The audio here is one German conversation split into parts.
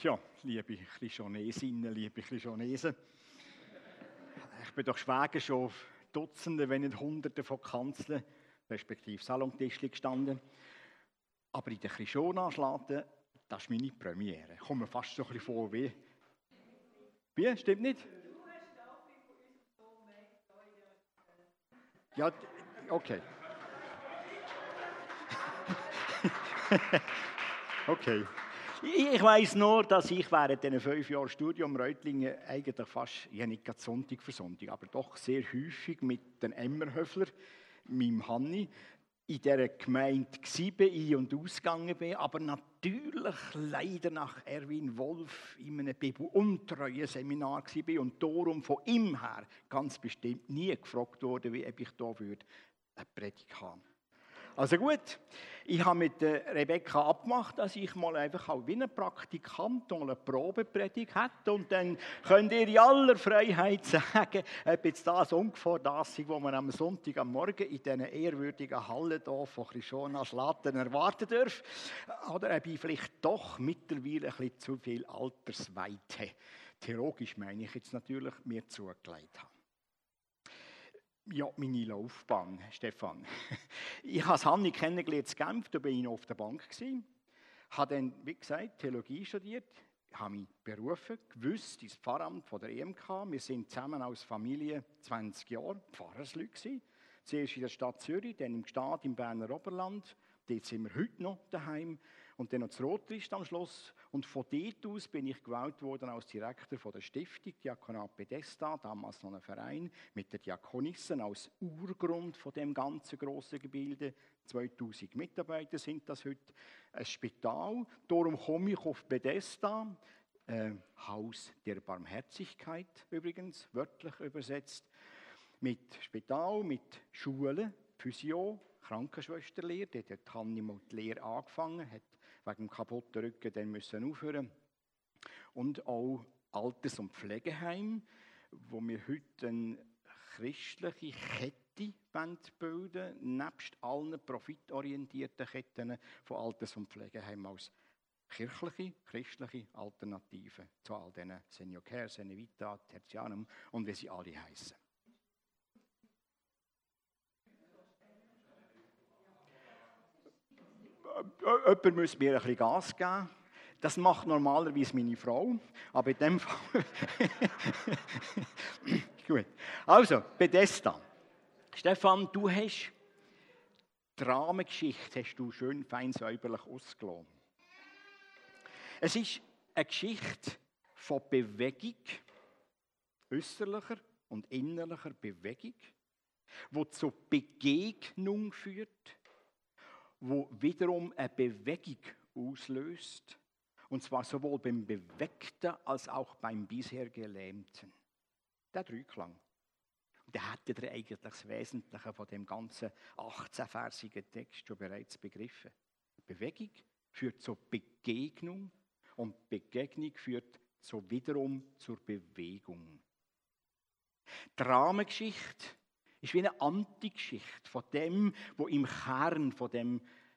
Tja, liebe Christianesinnen, liebe Christianesen, ich bin doch Schwäger schon auf Dutzenden, wenn nicht Hunderten von Kanzeln, respektive Salontischchen gestanden. Aber in der Christiana-Schlatte, das ist meine Premiere. Ich komme mir fast so ein bisschen vor wie... Wie? Stimmt nicht? Du hast auch von unserem Sohn Ja, okay. Okay. Ich weiss nur, dass ich während diesen 5 Jahren Studium Reutlingen eigentlich fast, ja nicht gerade Sonntag für Sonntag, aber doch sehr häufig mit den Emmerhöfler, meinem Hanni, in dieser Gemeinde ein- und ausgegangen bin, aber natürlich leider nach Erwin Wolf in einem bibeluntreuen Seminar war und darum von ihm her ganz bestimmt nie gefragt wurde, wie ob ich da eine Predigt haben würde. Also gut, ich habe mit Rebecca abgemacht, dass ich mal einfach auch wie ein Praktikant eine Probepredigt hätte und dann könnt ihr in aller Freiheit sagen, ob jetzt das ungefähr das ist, was man am Sonntag am Morgen in diesen ehrwürdigen Hallen hier von Christiana Schlatten erwarten darf oder ob ich vielleicht doch mittlerweile ein bisschen zu viel Altersweite, theologisch meine ich jetzt natürlich, mir zugelegt habe. Ja, meine Laufbahn, Stefan. Ich habe Hanni kennengelernt in Genf, da war ich noch auf der Bank. Ich habe dann, wie gesagt, Theologie studiert, habe mich berufen, gewusst, ins Pfarramt von der EMK. Wir sind zusammen als Familie 20 Jahre Pfarrersleute. Zuerst in der Stadt Zürich, dann im Gstaad im Berner Oberland. Dort sind wir heute noch daheim. Und dann noch das Rotrist am Schluss. Und von dort aus bin ich gewählt worden als Direktor von der Stiftung Diakonat Bethesda, damals noch ein Verein, mit den Diakonissen als Urgrund von dem ganzen grossen Gebilde. 2000 Mitarbeiter sind das heute. Ein Spital. Darum komme ich auf Bethesda, Haus der Barmherzigkeit übrigens, wörtlich übersetzt. Mit Spital, mit Schulen, Physio, Krankenschwesterlehre. Dort hat Hanni mal die Lehre angefangen, hat wegen dem kaputten Rücken dann müssen aufhören. Und auch Alters- und Pflegeheim, wo wir heute eine christliche Kette bilden, nebst allen profitorientierten Ketten von Alters- und Pflegeheimen als kirchliche, christliche Alternative zu all diesen Senior Care, Senior Vita, Tertianum und wie sie alle heißen. Jemand muss mir ein bisschen Gas geben. Das macht normalerweise meine Frau, aber in dem Fall... Gut. Also, Bethesda. Stefan, du hast die Rahmengeschichte hast du schön fein säuberlich ausgelassen. Es ist eine Geschichte von Bewegung, äußerlicher und innerlicher Bewegung, die zur Begegnung führt, wo wiederum eine Bewegung auslöst, und zwar sowohl beim Bewegten als auch beim bisher Gelähmten. Der Dreiklang. Und da hättet ihr eigentlich das Wesentliche von dem ganzen 18-versigen Text schon bereits begriffen. Bewegung führt zur Begegnung und Begegnung führt so wiederum zur Bewegung. Die Rahmengeschichte ist wie eine Antigeschichte von dem, was im Kern von dem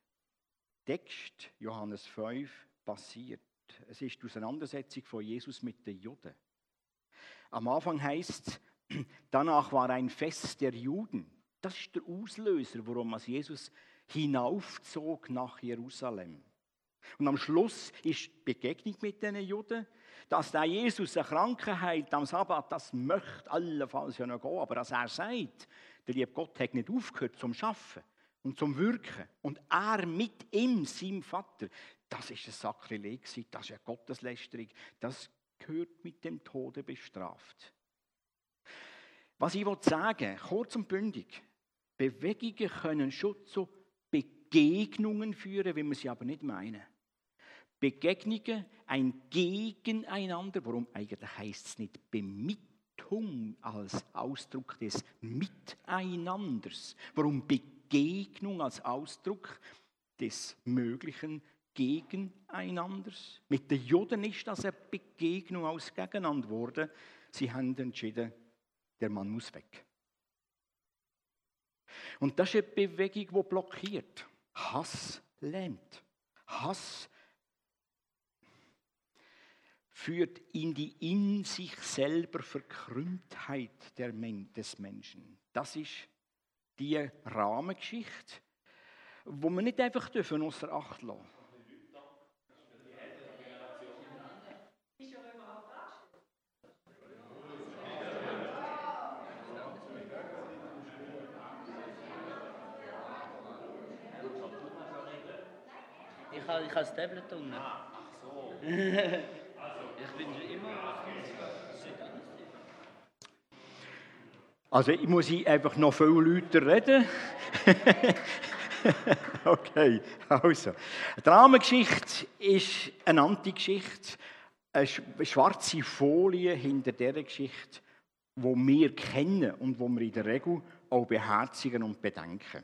Text Johannes 5 passiert. Es ist die Auseinandersetzung von Jesus mit den Juden. Am Anfang heißt es, danach war ein Fest der Juden. Das ist der Auslöser, warum Jesus hinaufzog nach Jerusalem. Und am Schluss ist die Begegnung mit den Juden, dass der Jesus eine Kranke heilt am Sabbat, das möchte allenfalls ja noch gehen, aber dass er sagt, der liebe Gott hat nicht aufgehört zum Schaffen und zum Wirken und er mit ihm, seinem Vater, das ist ein Sakrileg, das ist eine Gotteslästerung, das gehört mit dem Tode bestraft. Was ich sagen will, kurz und bündig, Bewegungen können schon zu Begegnungen führen, wie wir sie aber nicht meinen. Begegnungen, ein Gegeneinander, warum eigentlich heisst es nicht Bemittung als Ausdruck des Miteinanders, warum Begegnung als Ausdruck des möglichen Gegeneinanders. Mit den Juden ist das eine Begegnung aus Gegeneinander geworden. Sie haben entschieden, der Mann muss weg. Und das ist eine Bewegung, die blockiert. Hass lähmt. Hass führt in die in sich selber Verkrümmtheit des Menschen. Das ist die Rahmengeschichte, wo wir nicht einfach außer Acht lassen dürfen. Ist ja überhaupt angestellt. Ich habe das Tablet unten. Ach so. Ich bin immer. Also ich muss einfach noch viel lauter reden. Okay, also. Die Rahmengeschichte ist eine Antigeschichte, eine schwarze Folie hinter dieser Geschichte, die wir kennen und die wir in der Regel auch beherzigen und bedenken.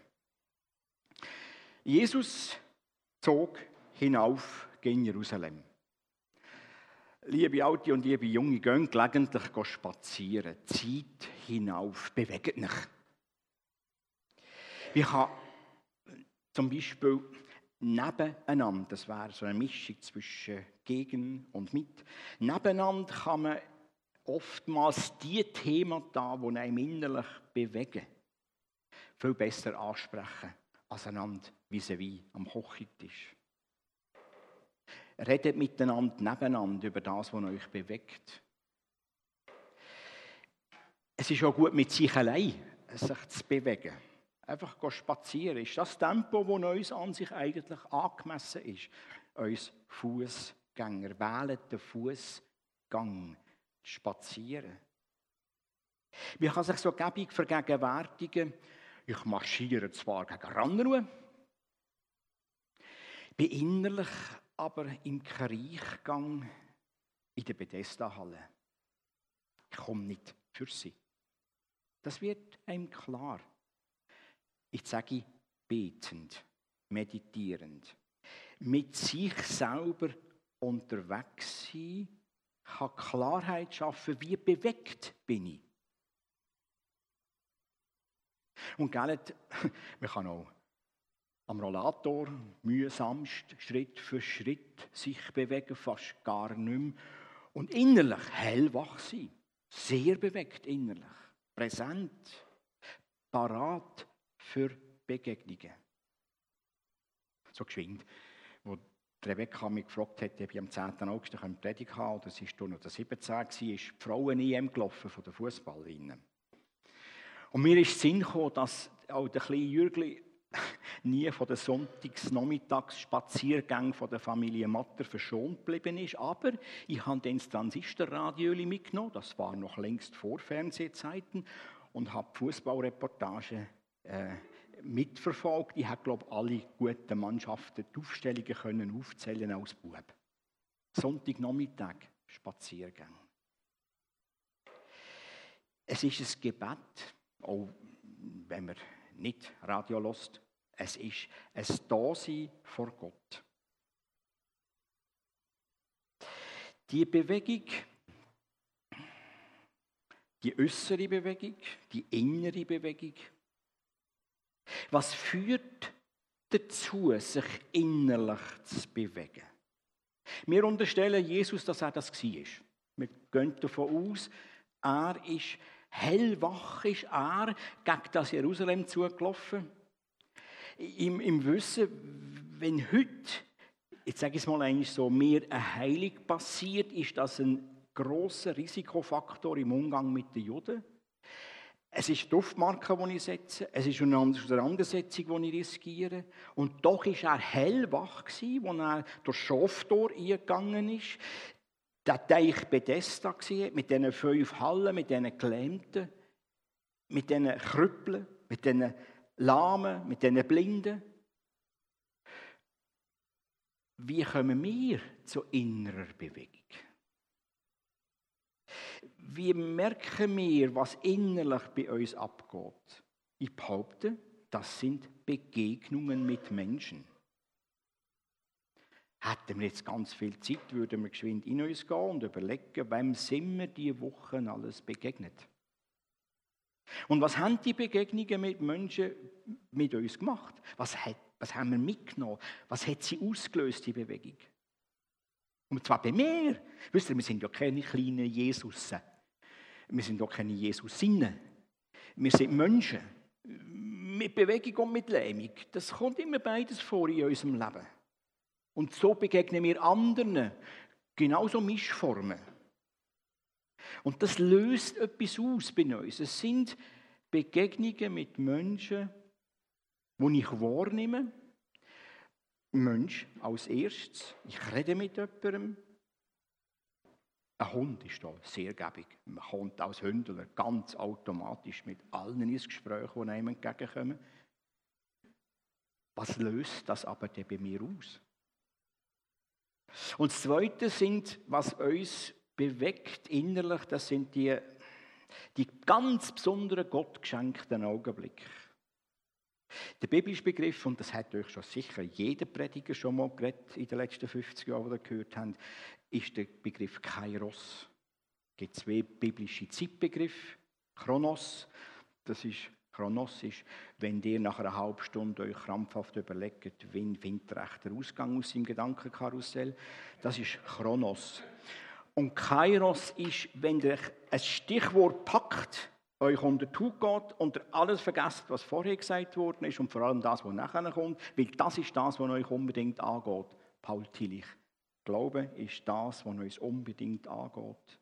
Jesus zog hinauf gegen Jerusalem. Liebe Alte und liebe Junge, gehen gelegentlich spazieren. Zeit hinauf, bewegt euch. Wir kann zum Beispiel nebeneinander, das wäre so eine Mischung zwischen gegen und mit, nebeneinander kann man oftmals die Themen da, die einem innerlich bewegen, viel besser ansprechen, als einander vis-à-vis am Küchentisch. Redet miteinander, nebeneinander über das, was euch bewegt. Es ist auch gut, mit sich allein sich zu bewegen. Einfach spazieren. Ist das Tempo, das uns an sich eigentlich angemessen ist? Uns Fußgänger wählen den Fußgang, spazieren. Wie kann sich so gäbig vergegenwärtigen? Ich marschiere zwar gegen Ranruhe, bin innerlich aber im Kriechgang in der Bethesda-Halle. Ich komme nicht für sie. Das wird einem klar. Ich sage betend, meditierend. Mit sich selber unterwegs sein, kann Klarheit schaffen, wie bewegt bin ich. Und gell, man kann auch am Rollator mühsamst Schritt für Schritt sich bewegen, fast gar nicht mehr. Und innerlich hellwach sein, sehr bewegt innerlich, präsent, parat für Begegnungen. So geschwind, wo Rebecca mich gefragt hat, ob ich am 10. August eine Predigt haben oder es war noch der 17. ist die Frauen-EM gelaufen von den Fußballerinnen. Und mir ist der Sinn gekommen, dass auch der kleine Jürgli nie von den Sonntags-Nachmittags-Spaziergängen von der Familie Matter verschont geblieben ist. Aber ich habe dann das Transistorradio mitgenommen, das war noch längst vor Fernsehzeiten, und habe die Fußballreportage mitverfolgt. Ich habe, glaube ich, alle guten Mannschaften die Aufstellungen können aufzählen als Bub. Sonntagnachmittag, Spaziergang. Es ist ein Gebet, auch wenn man nicht Radio hört. Es ist ein Dasein vor Gott. Die Bewegung, die äußere Bewegung, die innere Bewegung, was führt dazu, sich innerlich zu bewegen? Wir unterstellen Jesus, dass er das war. Wir gehen davon aus, er ist hellwach, ist er gegen das Jerusalem zugelaufen. Im Wissen, wenn heute, jetzt sage ich es mal eigentlich so, mir eine Heilung passiert, ist das ein grosser Risikofaktor im Umgang mit den Juden. Es ist die Duftmarke, die ich setze. Es ist eine Auseinandersetzung, die ich riskiere. Und doch war er hellwach, als er durch das Schaftor eingegangen ist. Der Teich Bethesda mit diesen 5 Hallen, mit diesen Gelähmten, mit diesen Krüppeln, mit diesen Lahmen, mit diesen Blinden. Wie kommen wir zu innerer Bewegung? Wie merken wir, was innerlich bei uns abgeht? Ich behaupte, das sind Begegnungen mit Menschen. Hätten wir jetzt ganz viel Zeit, würden wir geschwind in uns gehen und überlegen, wem sind wir diese Woche alles begegnet. Und was haben die Begegnungen mit Menschen mit uns gemacht? Was haben wir mitgenommen? Was hat sie ausgelöst, die Bewegung? Und zwar bei mir. Wisst ihr, wir sind ja keine kleinen Jesussen. Wir sind ja keine Jesusinnen. Wir sind Menschen. Mit Bewegung und mit Lähmung. Das kommt immer beides vor in unserem Leben. Und so begegnen wir anderen. Genauso Mischformen. Und das löst etwas aus bei uns. Es sind Begegnungen mit Menschen, die ich wahrnehme. Mensch als erstes. Ich rede mit jemandem. Ein Hund ist da sehr gäbig. Man kommt als Hündler ganz automatisch mit allen ins Gespräch, die einem entgegenkommen. Was löst das aber denn bei mir aus? Und das Zweite sind, was uns bewegt innerlich, das sind die ganz besonderen gottgeschenkten Augenblicke. Der biblische Begriff, und das hat euch schon sicher jeder Prediger schon mal geredet in den letzten 50 Jahren, die ihr gehört habt, ist der Begriff Kairos. Es gibt zwei biblische Zeitbegriffe. Chronos, Chronos ist, wenn ihr nach einer halben Stunde euch krampfhaft überlegt, wie findet der rechte Ausgang aus seinem Gedankenkarussell. Das ist Chronos. Und Kairos ist, wenn ihr ein Stichwort packt, euch unter die Haut geht und ihr alles vergesst, was vorher gesagt worden ist und vor allem das, was nachher kommt, weil das ist das, was euch unbedingt angeht. Paul Tillich. Glaube ist das, was uns unbedingt angeht.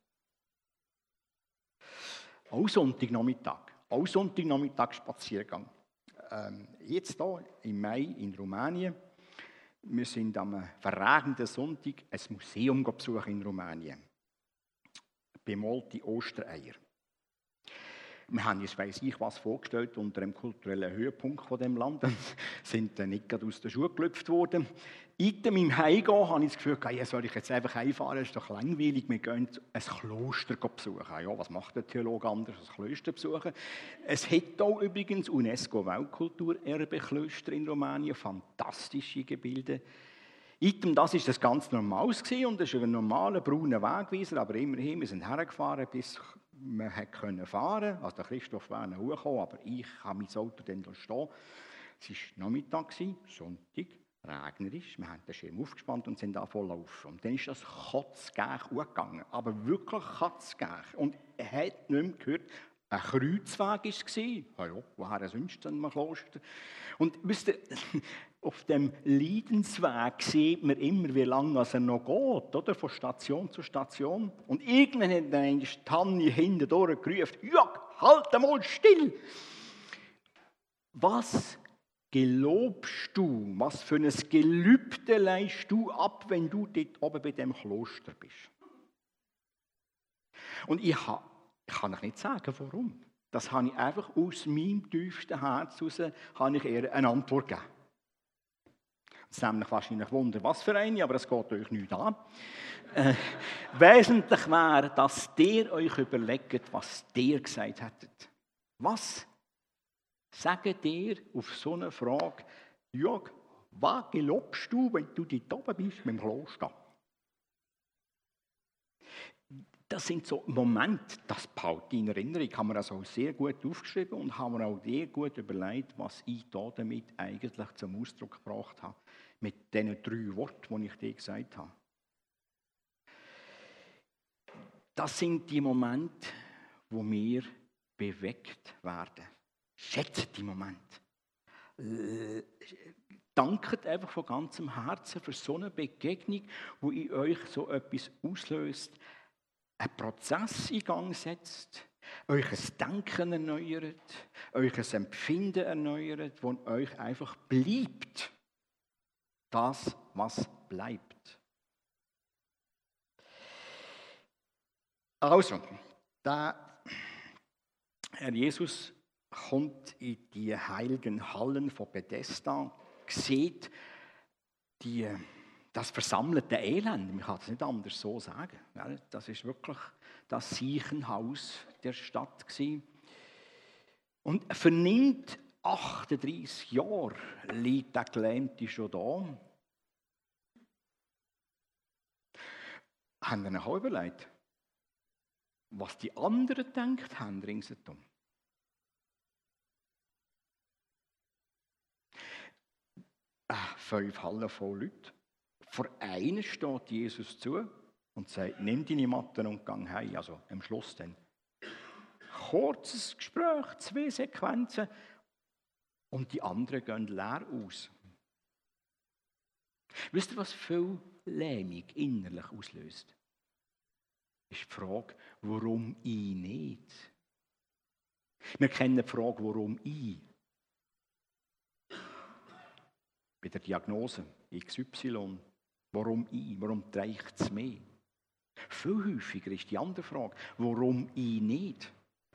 Auch Sonntagnachmittag Spaziergang. Jetzt hier im Mai in Rumänien. Wir sind am verregneten Sonntag ein Museum besuchen in Rumänien. Bemalte Ostereier. Wir haben uns, weiss ich was, vorgestellt unter dem kulturellen Höhepunkt von dem Land und sind dann nicht gerade aus der Schuhe gelüpft worden. In meinem Heimgehen habe ich das Gefühl, ja, soll ich jetzt einfach heimfahren, das ist doch langweilig, wir gehen ein Kloster besuchen. Ja, was macht der Theologe anders als Klöster besuchen? Es hat hier übrigens UNESCO-Weltkulturerbe-Klöster in Rumänien, fantastische Gebilde. Das war das ganz Normales und es ist ein normaler brauner Wegweiser, aber immerhin, wir sind hergefahren, bis wir fahren konnten. Also der Christoph wäre noch hochgekommen, aber ich habe mein Auto dann stehen. Es war Nachmittag, Sonntag, regnerisch. Wir haben den Schirm aufgespannt und sind angefangen zu laufen. Und dann ist das Katzgäch gegangen, aber wirklich Katzgäch. Und er hat nicht mehr gehört, ein Kreuzweg war es. Ja, woher sonst denn ein Kloster? Und wisst ihr, auf dem Leidensweg sieht man immer, wie lange er noch geht, oder? Von Station zu Station. Und irgendwann hat dann Tanni hinten durchgerufen, ja, halt mal still! Was gelobst du, was für ein Gelübde leistest du ab, wenn du dort oben bei dem Kloster bist? Und ich kann euch nicht sagen, warum. Das habe ich einfach aus meinem tiefsten Herz heraus ihr eine Antwort gegeben. Das ist nämlich wahrscheinlich Wunder, was für eine, aber es geht euch nicht an. Wesentlich wäre, dass ihr euch überlegt, was ihr gesagt hättet. Was sagt ihr auf so eine Frage, Jörg, was gelobst du, wenn du dort oben bist mit dem Kloster? Das sind so Momente, das behalte ich in Erinnerung, haben wir also sehr gut aufgeschrieben und haben wir auch sehr gut überlegt, was ich da damit eigentlich zum Ausdruck gebracht habe. Mit diesen 3 Worten, die ich dir gesagt habe. Das sind die Momente, wo wir bewegt werden. Schätzt die Momente. Danket einfach von ganzem Herzen für so eine Begegnung, wo in euch so etwas auslöst, einen Prozess in Gang setzt, euch ein Denken erneuert, euch ein Empfinden erneuert, wo euch einfach bleibt. Das, was bleibt. Also, der Herr Jesus kommt in die heiligen Hallen von Bethesda, sieht das versammelte Elend, man kann es nicht anders so sagen. Das ist wirklich das Siechenhaus der Stadt gewesen. Und vernimmt 38 Jahre liegt der Gelähmte schon da. Haben wir auch überlegt, was die anderen gedacht haben ringsherum? Fünf Hallen voll Leute. Vor einen steht Jesus zu und sagt, nimm deine Matte und gang heim. Also am Schluss dann. Kurzes Gespräch, 2 Sequenzen und die anderen gehen leer aus. Wisst ihr, was viel Lähmung innerlich auslöst? Ist die Frage, warum ich nicht? Wir kennen die Frage, warum ich? Bei der Diagnose XY, warum ich? Warum trägt es mehr? Viel häufiger ist die andere Frage, warum ich nicht?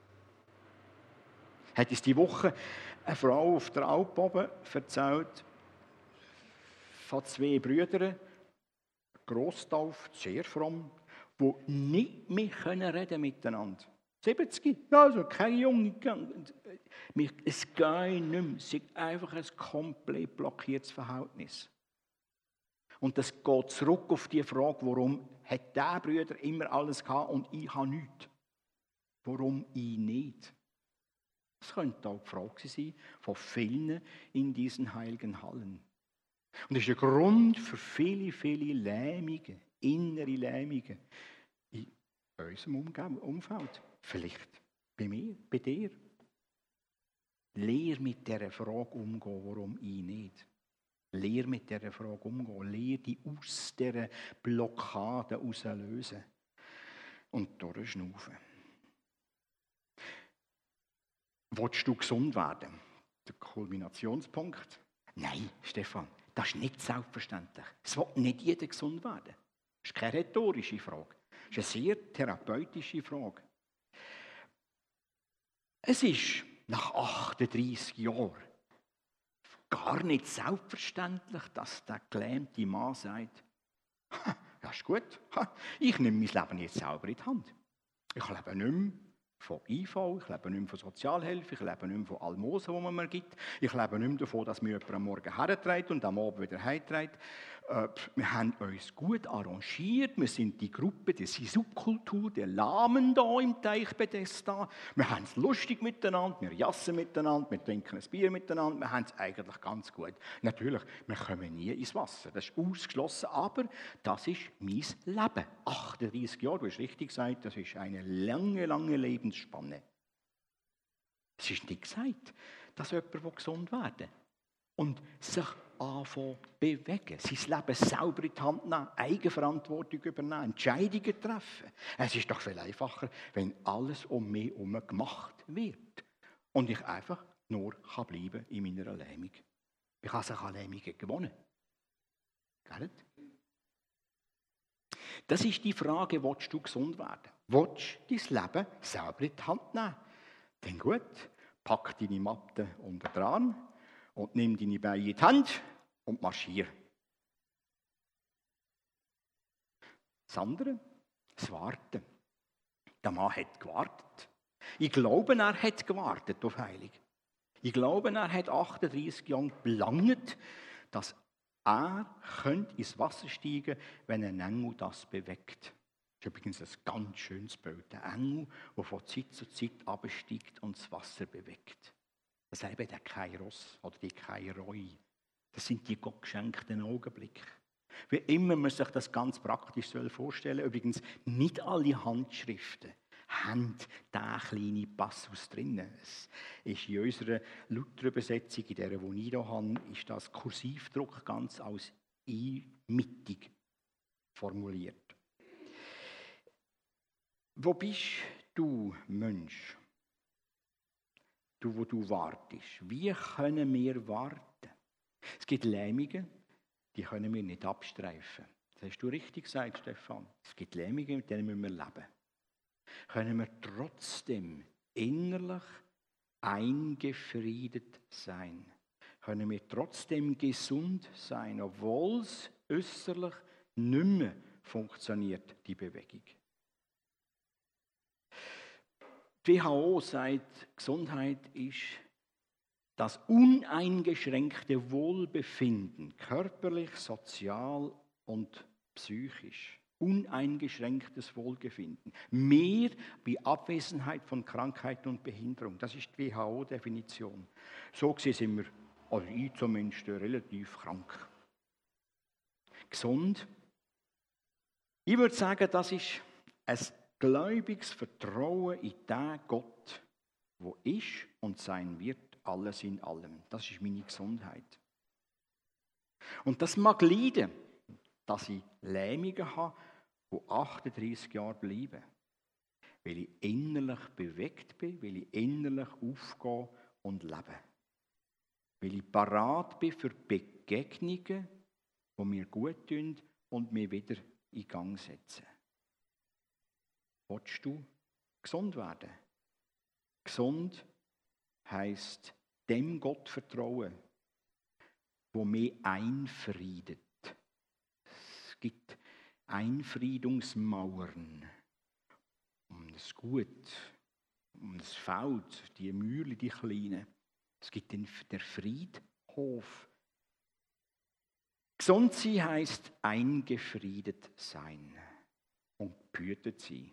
Hat uns die Woche eine Frau auf der Alp oben erzählt, von 2 Brüdern, Grosstauft, sehr fromm, die nicht mehr reden miteinander. 70, also keine Junge. Es geht nicht mehr. Es ist einfach ein komplett blockiertes Verhältnis. Und das geht zurück auf die Frage, warum hat der Bruder immer alles gehabt und ich habe nichts? Warum ich nicht? Das könnte auch die Frage sein von vielen in diesen heiligen Hallen. Und das ist ein Grund für viele, viele Lähmungen, innere Lähmungen in unserem Umfeld. Vielleicht bei mir, bei dir. Lehr mit dieser Frage umgehen, warum ich nicht. Lehr mit dieser Frage umgehen. Lehr die aus dieser Blockade herauslösen. Und durchschnaufen. Willst du gesund werden? Der Kulminationspunkt? Nein, Stefan, das ist nicht selbstverständlich. Es will nicht jeder gesund werden. Das ist keine rhetorische Frage. Das ist eine sehr therapeutische Frage. Es ist nach 38 Jahren gar nicht selbstverständlich, dass der gelähmte Mann sagt, das ist gut, ich nehme mein Leben jetzt selber in die Hand. Ich lebe nicht mehr von IV, ich lebe nicht mehr von Sozialhilfe, ich lebe nicht mehr von Almosen, die man mir gibt. Ich lebe nicht mehr davon, dass mir jemand am Morgen herträgt und am Abend wieder heimträgt. Wir haben uns gut arrangiert, wir sind die Gruppe der Subkultur, der Lahmen da im Teich Bethesda. Wir haben es lustig miteinander, wir jassen miteinander, wir trinken ein Bier miteinander, wir haben es eigentlich ganz gut. Natürlich, wir kommen nie ins Wasser, das ist ausgeschlossen, aber das ist mein Leben. 38 Jahre, du hast richtig gesagt, das ist eine lange, lange Lebensspanne. Es ist nicht gesagt, dass jemand gesund werden will und sich anfangen bewegen, sein Leben selber in die Hand nehmen, Eigenverantwortung übernehmen, Entscheidungen treffen. Es ist doch viel einfacher, wenn alles um mich herum gemacht wird und ich einfach nur bleiben in meiner Lähmung. Ich habe sich an Lähmungen gewonnen. Gell? Das ist die Frage, willst du gesund werden? Willst du dein Leben selber in die Hand nehmen? Dann gut, pack deine Matte unter dran und nimm deine Beine in die Hand und marschier. Das andere, das Warten. Der Mann hat gewartet. Ich glaube, er hat gewartet auf Heilung. Ich glaube, er hat 38 Jahre belangt, dass er ins Wasser steigen könnte, wenn ein Engel das bewegt. Das ist übrigens ein ganz schönes Bild. Ein Engel, der von Zeit zu Zeit absteigt und das Wasser bewegt. Das ist eben der Kairos oder die Kairoi. Das sind die Gott geschenkten Augenblicke. Wie immer man sich das ganz praktisch vorstellen soll. Übrigens, nicht alle Handschriften haben diesen kleinen Passus drin. Es ist in unserer Luther-Übersetzung, in der ich hier habe, ist das Kursivdruck ganz als einmittig formuliert. Wo bist du, Mensch? Du, wo du wartest. Wie können wir warten? Es gibt Lähmungen, die können wir nicht abstreifen. Das hast du richtig gesagt, Stefan. Es gibt Lähmungen, mit denen müssen wir leben. Können wir trotzdem innerlich eingefriedet sein? Können wir trotzdem gesund sein, obwohl es äußerlich nicht mehr funktioniert, die Bewegung? Die WHO sagt, Gesundheit ist das uneingeschränkte Wohlbefinden, körperlich, sozial und psychisch. Uneingeschränktes Wohlbefinden. Mehr wie Abwesenheit von Krankheit und Behinderung. Das ist die WHO-Definition. So gesehen sind wir, also ich zumindest, relativ krank. Gesund. Ich würde sagen, das ist ein gläubiges Vertrauen in den Gott, der ist und sein wird, alles in allem. Das ist meine Gesundheit. Und das mag leiden, dass ich Lähmungen habe, die 38 Jahre bleiben. Weil ich innerlich bewegt bin, weil ich innerlich aufgehe und lebe. Weil ich parat bin für Begegnungen, die mir gut tun und mich wieder in Gang setzen. Willst du gesund werden? Gesund heisst dem Gott vertrauen, der mich einfriedet. Es gibt Einfriedungsmauern um das Gut, um das Feld, die Mühle, die kleinen. Es gibt den Friedhof. Gesund sein heisst eingefriedet sein und behütet sein.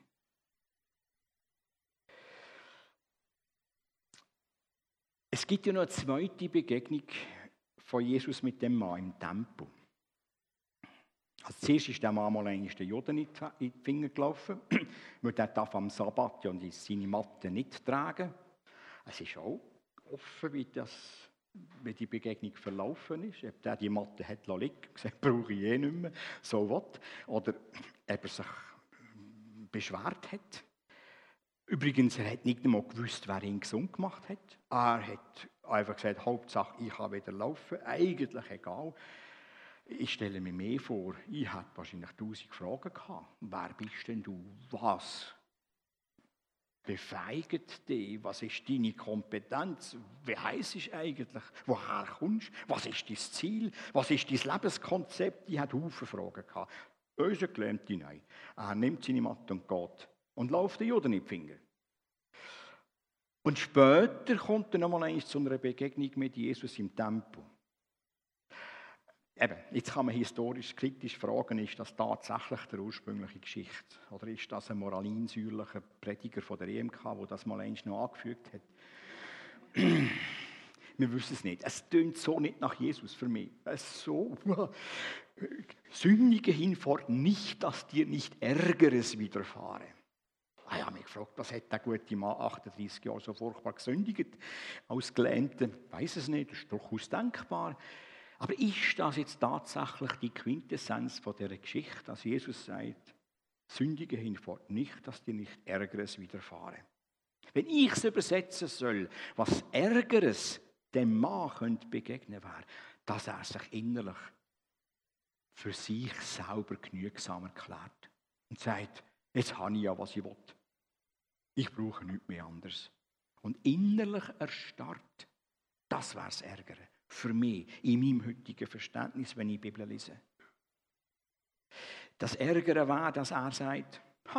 Es gibt ja noch eine zweite Begegnung von Jesus mit dem Mann im Tempel. Also zuerst ist der Mann mal den Juden in die Finger gelaufen, weil er darf am Sabbat ja seine Matte nicht tragen. Es ist auch offen, wie die Begegnung verlaufen ist. Ob der die Matte hat liegen lassen, gesagt, brauche ich nicht mehr, so was. Oder ob er sich beschwert hat. Übrigens, er hat nicht einmal gewusst, wer ihn gesund gemacht hat. Er hat einfach gesagt, Hauptsache, ich kann wieder laufen. Eigentlich egal. Ich stelle mir mehr vor, ich hätte wahrscheinlich 1000 Fragen gehabt. Wer bist denn du? Was befeigt dich? Was ist deine Kompetenz? Wie heisst es eigentlich? Woher kommst du? Was ist dein Ziel? Was ist dein Lebenskonzept? Ich hatte Haufen Fragen gehabt. Unser Gelähmter, nein. Er nimmt seine Matte und geht. Und läuft den Juden in die Finger. Und später kommt er nochmal zu einer Begegnung mit Jesus im Tempel. Eben, jetzt kann man historisch kritisch fragen, ist das tatsächlich die ursprüngliche Geschichte? Oder ist das ein moralinsäuerlicher Prediger von der EMK, der das mal einst noch angefügt hat? Wir wissen es nicht. Es tönt so nicht nach Jesus für mich. Es so. Sündige hinfort nicht, dass dir nicht Ärgeres widerfahre. Ich habe mich gefragt, was hat der gute Mann 38 Jahre so furchtbar gesündigt als Gelähmter? Ich weiss es nicht, das ist durchaus denkbar. Aber ist das jetzt tatsächlich die Quintessenz von dieser Geschichte, dass Jesus sagt, sündige hinfort nicht, dass dir nicht Ärgeres widerfahre? Wenn ich es übersetzen soll, was Ärgeres dem Mann könnte begegnen wäre, dass er sich innerlich für sich selber genügsam erklärt und sagt, jetzt habe ich ja, was ich will. Ich brauche nichts mehr anderes. Und innerlich erstarrt, das wäre das Ärgere. Für mich, in meinem heutigen Verständnis, wenn ich die Bibel lese. Das Ärgere wäre, dass er sagt,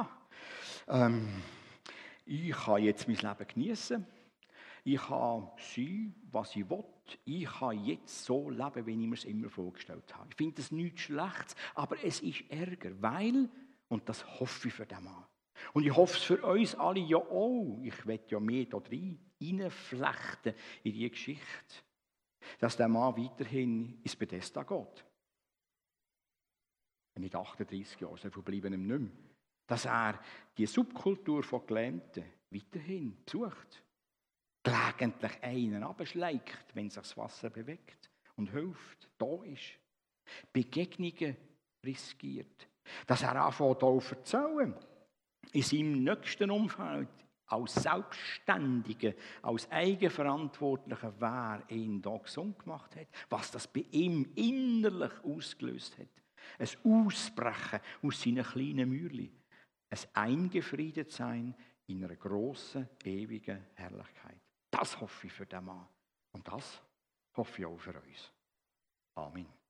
ich kann jetzt mein Leben genießen, ich kann sein, was ich will, ich kann jetzt so leben, wie ich mir es immer vorgestellt habe. Ich finde das nichts Schlechtes, aber es ist Ärger, weil, und das hoffe ich für den Mann, und ich hoffe es für uns alle ja auch, ich will ja mehr da reinflechten in diese Geschichte, dass der Mann weiterhin ins Bethesda geht. Nicht 38 Jahre, so viel bleiben ihm nicht mehr. Dass er die Subkultur von Gelähmten weiterhin besucht. Gelegentlich einen abschlägt, wenn sich das Wasser bewegt und hilft, da ist. Begegnungen riskiert. Dass er anfängt, hier zu erzählen. In seinem nächsten Umfeld, als Selbstständiger, als Eigenverantwortlicher, wer ihn da gesund gemacht hat, was das bei ihm innerlich ausgelöst hat. Ein Ausbrechen aus seinen kleinen Mürli. Ein Eingefriedetsein in einer grossen, ewigen Herrlichkeit. Das hoffe ich für den Mann. Und das hoffe ich auch für uns. Amen.